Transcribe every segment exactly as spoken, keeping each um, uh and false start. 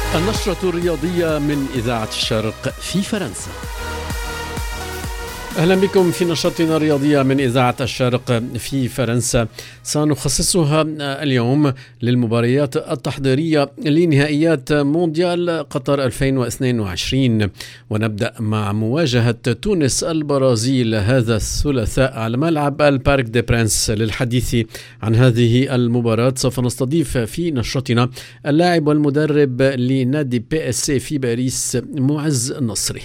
النشرة الرياضية من إذاعة الشرق في فرنسا. أهلا بكم في نشرتنا الرياضية من إذاعة الشرق في فرنسا. سنخصصها اليوم للمباريات التحضيرية لنهائيات مونديال قطر ألفين واثنين وعشرين، ونبدأ مع مواجهة تونس البرازيل هذا الثلاثاء على ملعب البارك دي برانس. للحديث عن هذه المباراة سوف نستضيف في نشرتنا اللاعب والمدرب لنادي بي اس سي في باريس معز نصري.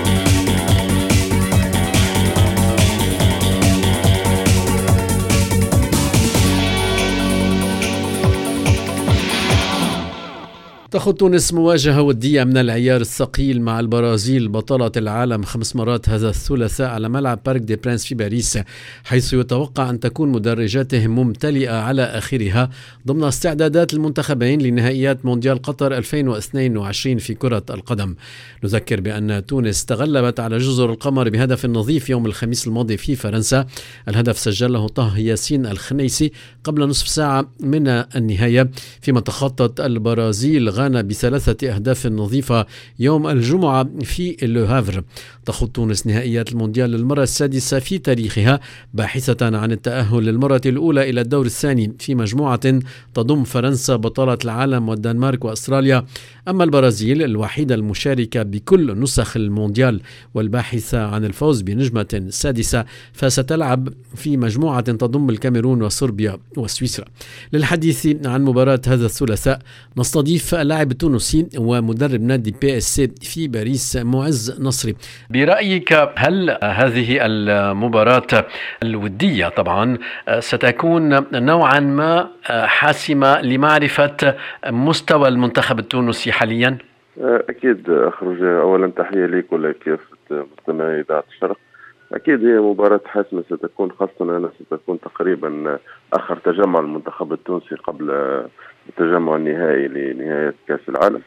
تخوض تونس مواجهة ودية من العيار الثقيل مع البرازيل بطلة العالم خمس مرات هذا الثلاثاء على ملعب بارك دي برانس في باريس، حيث يتوقع أن تكون مدرجاتهم ممتلئة على آخرها ضمن استعدادات المنتخبين لنهائيات مونديال قطر ألفين واثنين وعشرين في كرة القدم. نذكر بأن تونس تغلبت على جزر القمر بهدف نظيف يوم الخميس الماضي في فرنسا. الهدف سجله طه ياسين الخنيسي قبل نصف ساعة من النهاية، فيما تخطت البرازيل غانا بثلاثة أهداف نظيفة يوم الجمعة في لو هافر. تخوض تونس نهائيات المونديال للمرة السادسة في تاريخها، باحثة عن التأهل للمرة الأولى إلى الدور الثاني في مجموعة تضم فرنسا بطلة العالم والدنمارك وأستراليا. أما البرازيل الوحيدة المشاركة بكل نسخ المونديال والباحثة عن الفوز بنجمة سادسة فستلعب في مجموعة تضم الكاميرون وصربيا وسويسرا. للحديث عن مباراة هذا الثلاثاء نستضيف اللاعب التونسي ومدرب نادي بي اس سي في باريس معز نصري. برأيك هل هذه المباراة الودية طبعا ستكون نوعا ما حاسمة لمعرفة مستوى المنتخب التونسي حاليا؟ أكيد أخرج. أولا تحية لك ولكافة مستمعي إذاعة الشرق. أكيد هي مباراة حاسمة ستكون، خاصة أنها ستكون تقريبا آخر تجمع المنتخب التونسي قبل التجمع النهائي لنهاية كأس العالم.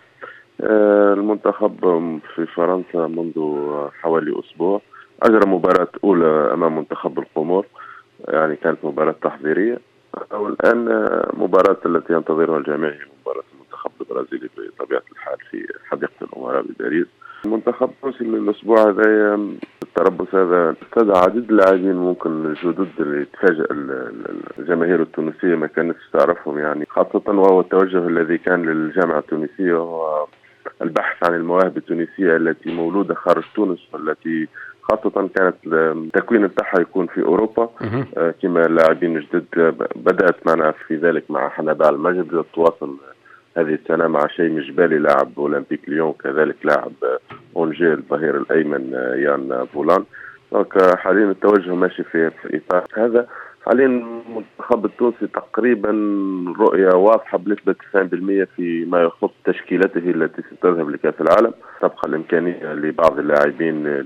المنتخب في فرنسا منذ حوالي أسبوع أجرى مباراة أولى أمام منتخب القمور، يعني كانت مباراة تحضيرية، والآن مباراة التي ينتظرها الجميع هي مباراة المنتخب البرازيلي بطبيعة الحال في حديقة الأمراء بباريس. المنتخب التونسي الأسبوع هذا التربص هذا استدعى عديد اللاعبين ممكن الجدد اللي تفاجأ الجماهير التونسية ما كانتش تعرفهم، يعني خاصة وهو التوجه الذي كان للجامعة التونسية وهو البحث عن المواهب التونسية التي مولودة خارج تونس، والتي خاصة كانت التكوين بتاعها يكون في أوروبا آه كما لاعبين جدد. بدأت معنا في ذلك مع حنبال المجد، تواصل هذه السنة مع شيء مجبالي لاعب أولمبيك ليون، كذلك لاعب أونجي الظهير الأيمن يان بولان. حاليا التوجه ماشي في إطار هذا. حاليا المنتخب التونسي تقريبا رؤية واضحة بنسبة تسعين بالمئة فيما يخص تشكيلته التي ستذهب لكأس العالم. تبقى الإمكانية لبعض اللاعبين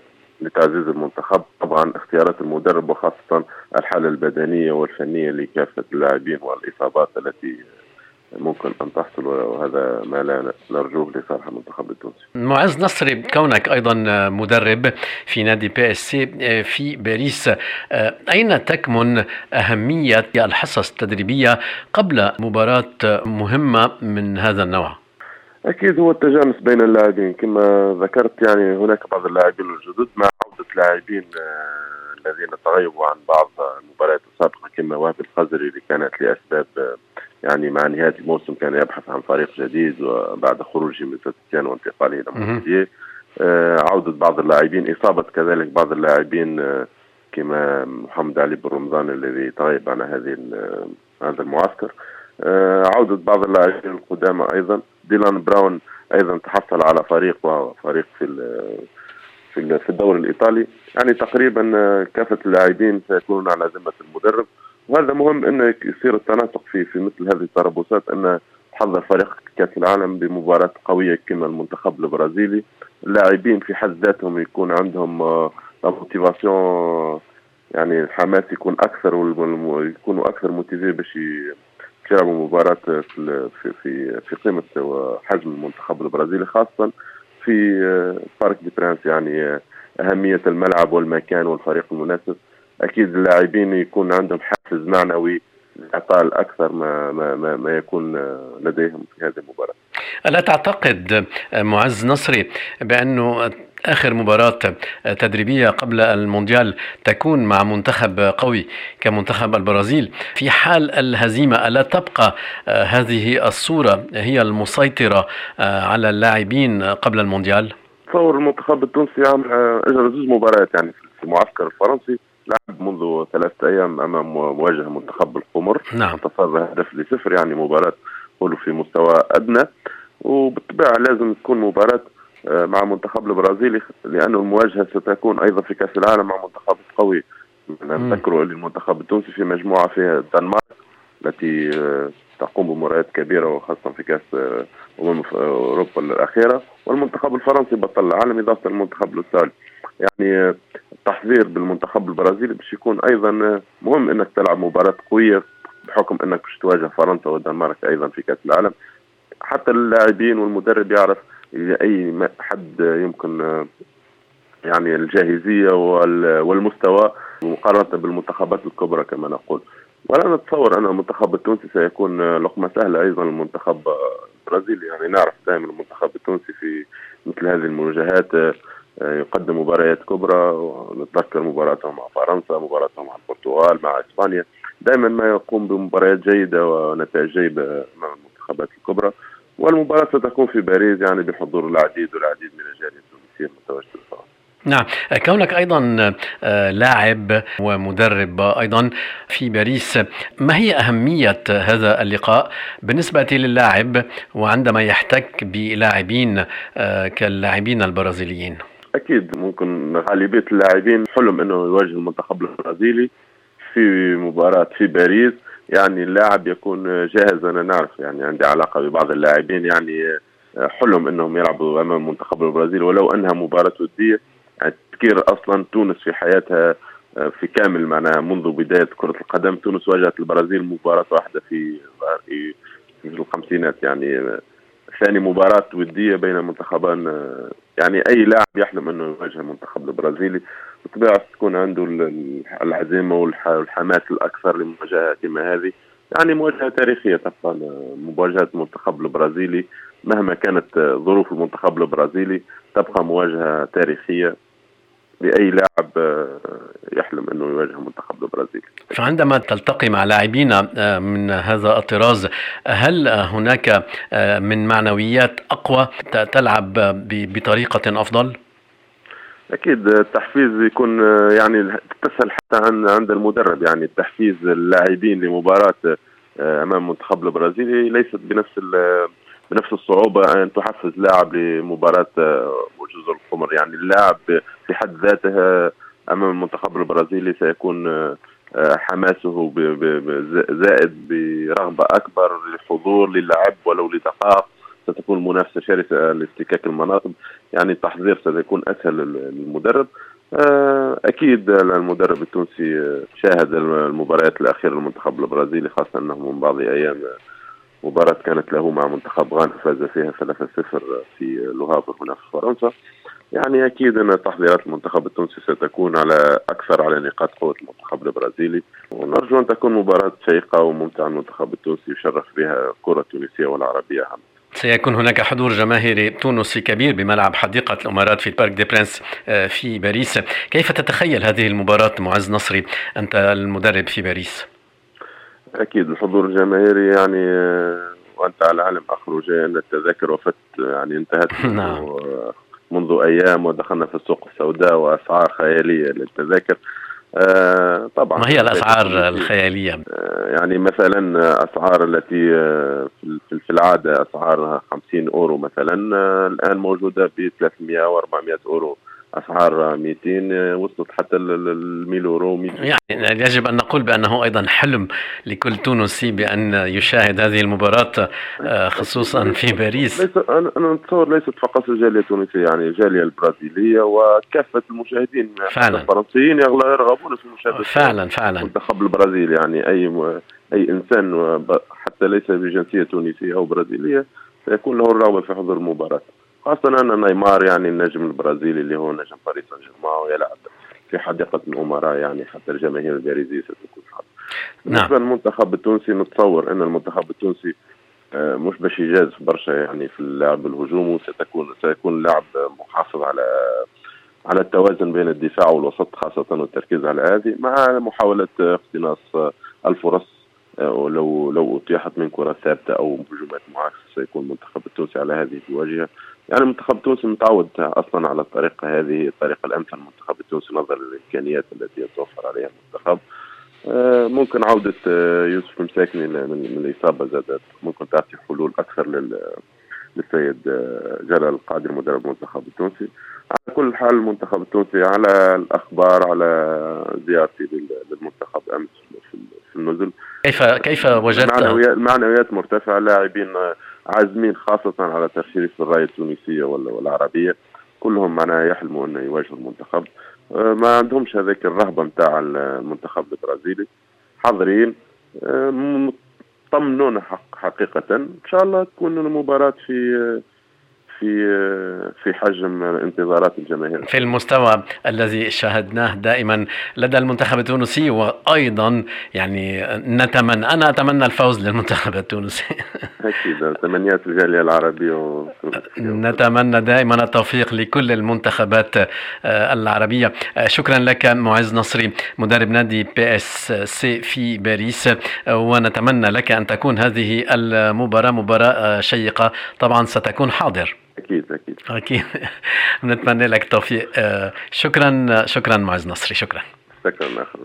لتعزيز المنتخب، طبعا اختيارات المدرب وخاصة الحالة البدنية والفنية لكافة اللاعبين والإصابات التي ممكن أن تحصل، وهذا ما لا نرجوه لصالح المنتخب التونسي. معز نصري، كونك أيضا مدرب في نادي بي اس سي في باريس، أين تكمن أهمية الحصص التدريبية قبل مباراة مهمة من هذا النوع؟ أكيد هو التجانس بين اللاعبين كما ذكرت، يعني هناك بعض اللاعبين الجدد مع عودة لاعبين الذين تغيبوا عن بعض المباريات السابقة كما وهب الخزري اللي كانت لأسباب يعني مع نهاية الموسم كان يبحث عن فريق جديد وبعد خروجه من ساتيان وانتقاله إلى مونبلييه. عودة بعض اللاعبين، إصابة كذلك بعض اللاعبين كما محمد علي بن رمضان الذي تغيب عن هذه هذا المعسكر. عودة بعض اللاعبين القدامى أيضا. ديلان براون أيضا تحصل على فريق وهو فريق في في في الدوري الإيطالي. يعني تقريبا كافة اللاعبين سيكونون على ذمة المدرب، وهذا مهم أن يصير التناسق في في مثل هذه التربصات، أن تحضر فريق كأس العالم بمباراة قوية كما المنتخب البرازيلي. اللاعبين في حد ذاتهم يكون عندهم موتيفاسيون، يعني الحماس يكون أكثر ويكونوا أكثر موتيفي باش يلعبوا مباراة في في في قيمة وحجم المنتخب البرازيلي، خاصة في بارك دي برانس. يعني أهمية الملعب والمكان والفريق المناسب. أكيد اللاعبين يكون عندهم حافز معنوي لإعطاء الأكثر ما, ما, ما, ما يكون لديهم في هذه المباراة. ألا تعتقد معز نصري بأنه آخر مباراة تدريبية قبل المونديال تكون مع منتخب قوي كمنتخب البرازيل، في حال الهزيمة ألا تبقى هذه الصورة هي المسيطرة على اللاعبين قبل المونديال؟ تصور المنتخب التونسي عمل اجرى زوج مباريات يعني في المعسكر الفرنسي، لعب منذ ثلاثة ايام امام مواجهه منتخب القمر. نعم. انتصر هدف لصفر، يعني مباراه كله في مستوى ادنى، وبالطبيعه لازم تكون مباراه مع منتخب البرازيلي، لانه المواجهه ستكون ايضا في كاس العالم مع منتخب قوي. نذكروا ان المنتخب التونسي في مجموعه فيها الدنمارك التي تقوم بمباريات كبيره، وخاصه في كاس امم اوروبا الاخيره، والمنتخب الفرنسي بطل العالم اضافه للمنتخب الاسترالي. يعني التحضير بالمنتخب البرازيلي باش يكون ايضا مهم، انك تلعب مباراه قويه بحكم انك باش تواجه فرنسا والدنمارك ايضا في كاس العالم. حتى اللاعبين والمدرب يعرف اي حد يمكن يعني الجاهزيه والمستوى مقارنه بالمنتخبات الكبرى كما نقول. ولا نتصور ان المنتخب التونسي سيكون لقمه سهله ايضا المنتخب البرازيلي. يعني نعرف دائما المنتخب التونسي في مثل هذه المواجهات يقدم مباريات كبرى، ونتذكر مباراته مع فرنسا، مباراته مع البرتغال، مع اسبانيا، دائما ما يقوم بمباريات جيده ونتائج جيده مع المنتخبات الكبرى. والمباراة ستكون في باريس يعني بحضور العديد والعديد من الجالية التونسية المتواجدة في فرنسا. نعم، كونك أيضا لاعب ومدرب أيضا في باريس، ما هي أهمية هذا اللقاء بالنسبة للاعب وعندما يحتك بلاعبين كاللاعبين البرازيليين؟ أكيد ممكن غالبية اللاعبين حلم أنه يواجه المنتخب البرازيلي في مباراة في باريس. يعني اللاعب يكون جاهز. أنا نعرف يعني عندي علاقة ببعض اللاعبين، يعني حلم أنهم يلعبوا أمام المنتخب البرازيلي ولو أنها مباراة ودية. يعني تفكير أصلا تونس في حياتها في كامل معناها منذ بداية كرة القدم، تونس واجهت البرازيل مباراة واحدة في في الخمسينات. يعني ثاني مباراة ودية بين منتخبان. يعني أي لاعب يحلم أنه يواجه المنتخب البرازيلي بالطبيعة تكون عنده العزيمة والحماس الأكثر لمواجهة كما هذه. يعني مواجهة تاريخية تبقى مواجهة المنتخب البرازيلي، مهما كانت ظروف المنتخب البرازيلي تبقى مواجهة تاريخية لأي لاعب يحلم أنه يواجه المنتخب البرازيلي. فعندما تلتقي مع لاعبين من هذا الطراز، هل هناك من معنويات أقوى تلعب بطريقة أفضل؟ أكيد التحفيز يكون يعني تسهل حتى عند المدرب. يعني التحفيز اللاعبين لمباراة أمام منتخب البرازيلي ليست بنفس بنفس الصعوبة أن تحفز لاعب لمباراة جزر القمر. يعني اللاعب في حد ذاته أمام المنتخب البرازيلي سيكون حماسه زائد برغبة أكبر للحضور للعب ولو لدقائق. ستكون منافسة شرسة لاستكاك المناصب. يعني التحضير سيكون أسهل للمدرب. أكيد المدرب التونسي شاهد المباريات الأخيرة للمنتخب البرازيلي، خاصة أنه من بعض أيام مباراة كانت له مع منتخب غانا فاز فيها ثلاثة صفر في لوهافر هنا في فرنسا. يعني أكيد أن تحضيرات المنتخب التونسي ستكون على أكثر على نقاط قوة المنتخب البرازيلي، ونرجو أن تكون مباراة شيقة وممتعة. المنتخب التونسي يشرف بها الكرة التونسية والعربية عامة. سيكون هناك حضور جماهيري تونسي كبير بملعب حديقة الأمارات في بارك دي برانس في باريس. كيف تتخيل هذه المباراة معز نصري أنت المدرب في باريس؟ أكيد الحضور الجماهيري يعني وأنت على علم أخرج أن التذاكر وفت يعني انتهت نعم. منذ أيام، ودخلنا في السوق السوداء وأسعار خيالية للتذاكر. آه طبعا ما هي الأسعار الخيالية؟ آه يعني مثلا أسعار التي آه في العادة أسعارها خمسين أورو مثلا، آه الآن موجودة ب ثلاثمئة وأربعمئة أورو. أسعار مئتين وصلت حتى الميل أورو. يعني يجب أن نقول بأنه أيضا حلم لكل تونسي بأن يشاهد هذه المباراة خصوصا في باريس. ليس أنا أتصور ليست فقط الجالية التونسية، يعني الجالية البرازيلية وكافة المشاهدين فعلا. الفرنسيين يرغبون في مشاهدة فعلا فعلا منتخب البرازيل. يعني أي م... أي إنسان حتى ليس بجنسية تونسية أو برازيلية سيكون له الرغبة في حضور المباراة، خاصة أن نيمار يعني النجم البرازيلي اللي هو نجم باريس سان جيرمان ويلعب في حديقة الأمراء. يعني حتى الجماهير الباريزية ستكون حاضرة. بالنسبة للمنتخب التونسي نتصور أن المنتخب التونسي مش باش يجازف برشا يعني في اللعب الهجومي، وستكون سيكون اللعب محافظ على على التوازن بين الدفاع والوسط خاصة، والتركيز على هذه مع محاولة اقتناص الفرص ولو لو أتيحت من كرة ثابتة أو هجومات معاكسة. سيكون المنتخب التونسي على هذه الواجهة. يعني المنتخب التونسي متعود أصلا على الطريقة هذه، الطريقة الأمثل للمنتخب التونسي نظرا للإمكانيات التي يتوفر عليها المنتخب. ممكن عودة يوسف مساكني من الإصابة زادت ممكن تعطي حلول أكثر للسيد جلال القادري مدرب المنتخب التونسي. على كل حال المنتخب التونسي على الأخبار على زيارتي للمنتخب أمس في النزل، كيف كيف وجدت المعنويات مرتفعة، لاعبين عازمين خاصة على تشريف الراية التونسية والعربية، كلهم معناها يحلموا أن يواجهوا المنتخب، ما عندهمش هذاك الرهبة متاع المنتخب البرازيلي، حاضرين طمنونا حق حقيقة. إن شاء الله تكون المباراة في في في حجم انتظارات الجماهير في المستوى الذي شاهدناه دائما لدى المنتخب التونسي. وأيضا يعني نتمنى أنا أتمنى الفوز للمنتخب التونسي. أكيد تمنيات الجالية العربية و... نتمنى دائما التوفيق لكل المنتخبات العربية. شكرا لك معز نصري مدرب نادي بي اس سي في باريس، ونتمنى لك أن تكون هذه المباراة مباراة شيقة. طبعا ستكون حاضر. أكيد أكيد أكيد نتمنى لك التوفيق. شكرا شكرا معز نصري. شكرا شكرا أخي.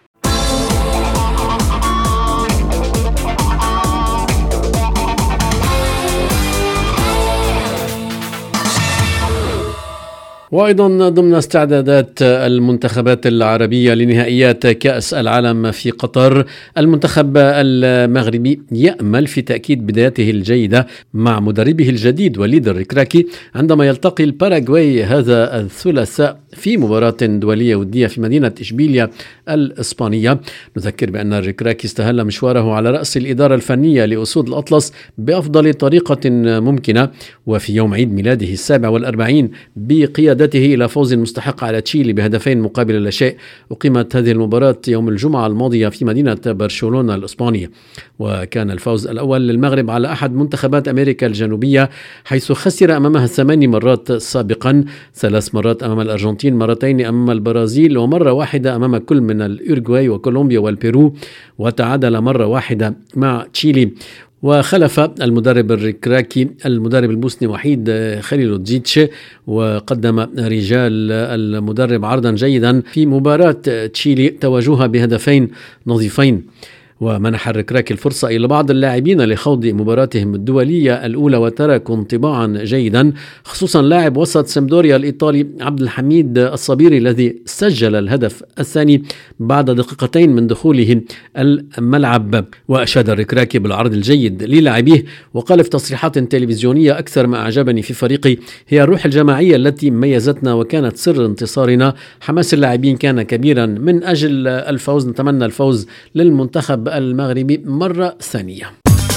وأيضا ضمن استعدادات المنتخبات العربية لنهائيات كأس العالم في قطر، المنتخب المغربي يأمل في تأكيد بدايته الجيدة مع مدربه الجديد وليد الركراكي عندما يلتقي الباراغواي هذا الثلاثاء في مباراة دولية ودية في مدينة إشبيلية الإسبانية. نذكر بأن الركراكي استهل مشواره على رأس الإدارة الفنية لأسود الأطلس بأفضل طريقة ممكنة، وفي يوم عيد ميلاده السابع والأربعين بقيادته إلى فوز مستحق على تشيلي بهدفين مقابل لا شيء. أقيمت هذه المباراة يوم الجمعة الماضية في مدينة برشلونة الإسبانية، وكان الفوز الأول للمغرب على أحد منتخبات أمريكا الجنوبية، حيث خسر أمامها ثماني مرات سابقا، ثلاث مرات أمام الأرجنتين، مرتين أمام البرازيل، ومرة واحدة أمام كل من الأورغواي وكولومبيا والبيرو، وتعادل مرة واحدة مع تشيلي. وخلف المدرب الركراكي المدرب البوسني وحيد خليلوزيتش، وقدم رجال المدرب عرضا جيدا في مباراة تشيلي تواجهها بهدفين نظيفين، ومنح الركراكي الفرصة إلى بعض اللاعبين لخوض مباراتهم الدولية الأولى وتركوا انطباعا جيدا، خصوصا لاعب وسط سمدوريا الإيطالي عبد الحميد الصبيري الذي سجل الهدف الثاني بعد دقيقتين من دخوله الملعب. وأشاد الركراكي بالعرض الجيد للاعبيه، وقال في تصريحات تلفزيونية: أكثر ما أعجبني في فريقي هي الروح الجماعية التي ميزتنا وكانت سر انتصارنا. حماس اللاعبين كان كبيرا من أجل الفوز. نتمنى الفوز للمنتخب المغربي مرة ثانية.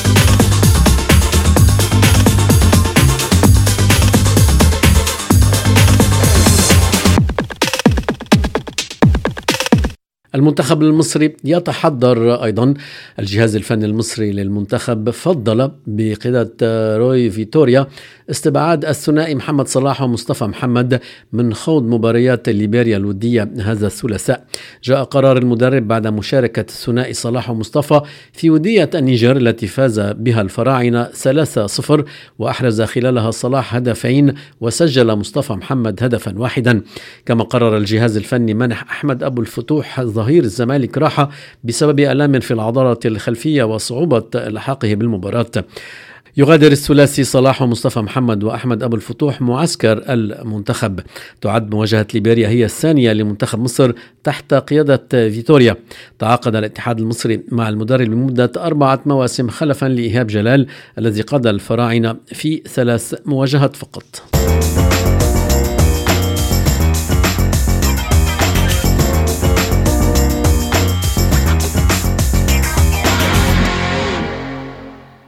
المنتخب المصري يتحضر أيضا. الجهاز الفني المصري للمنتخب فضل بقيادة روي فيتوريا استبعاد الثنائي محمد صلاح ومصطفى محمد من خوض مباريات ليبيريا الودية هذا الثلاثاء. جاء قرار المدرب بعد مشاركة الثنائي صلاح ومصطفى في ودية النيجر التي فاز بها الفراعنة ثلاثة صفر، وأحرز خلالها صلاح هدفين وسجل مصطفى محمد هدفا واحدا. كما قرر الجهاز الفني منح أحمد أبو الفتوح ظهير الزمالك راحة بسبب آلام في العضلة الخلفية وصعوبة لحاقه بالمباراة. يغادر الثلاثي صلاح ومصطفى محمد وأحمد أبو الفتوح معسكر المنتخب. تعد مواجهة ليبيريا هي الثانية لمنتخب مصر تحت قيادة فيتوريا. تعاقد الاتحاد المصري مع المدرب لمدة أربعة مواسم خلفا لإيهاب جلال الذي قاد الفراعنة في ثلاث مواجهات فقط.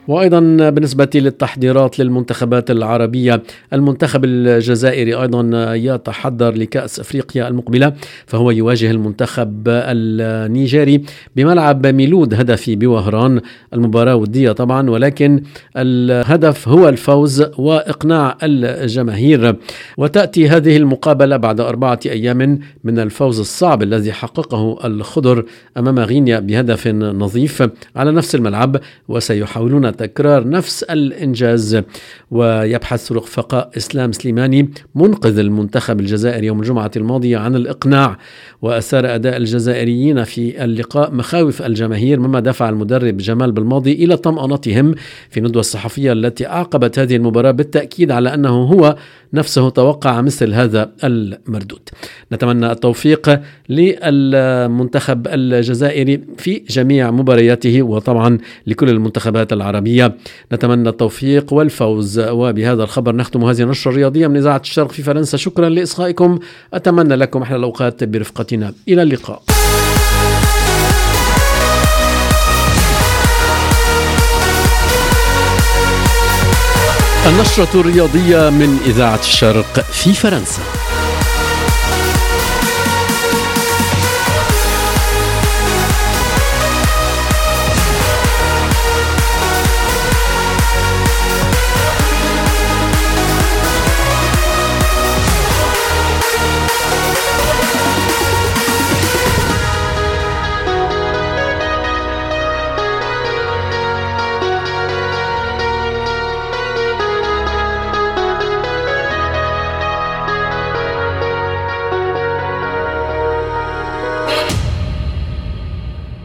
وأيضا بالنسبة للتحضيرات للمنتخبات العربية، المنتخب الجزائري أيضا يتحضر لكأس أفريقيا المقبلة، فهو يواجه المنتخب النيجيري بملعب ميلود هدفي بوهران. المباراة ودية طبعا، ولكن الهدف هو الفوز وإقناع الجماهير. وتأتي هذه المقابلة بعد أربعة أيام من الفوز الصعب الذي حققه الخضر أمام غينيا بهدف نظيف على نفس الملعب، وسيحاولون تكرار نفس الإنجاز. ويبحث رفقاء إسلام سليماني منقذ المنتخب الجزائري يوم الجمعة الماضية عن الإقناع، وأثار أداء الجزائريين في اللقاء مخاوف الجماهير، مما دفع المدرب جمال بالماضي إلى طمأنتهم في ندوة الصحفية التي أعقبت هذه المباراة بالتأكيد على أنه هو نفسه توقع مثل هذا المردود. نتمنى التوفيق للمنتخب الجزائري في جميع مبارياته، وطبعا لكل المنتخبات العربية نتمنى التوفيق والفوز. وبهذا الخبر نختم هذه النشرة الرياضية من إذاعة الشرق في فرنسا. شكرا لإصغائكم، أتمنى لكم أحلى الأوقات برفقتنا، إلى اللقاء. النشرة الرياضية من إذاعة الشرق في فرنسا.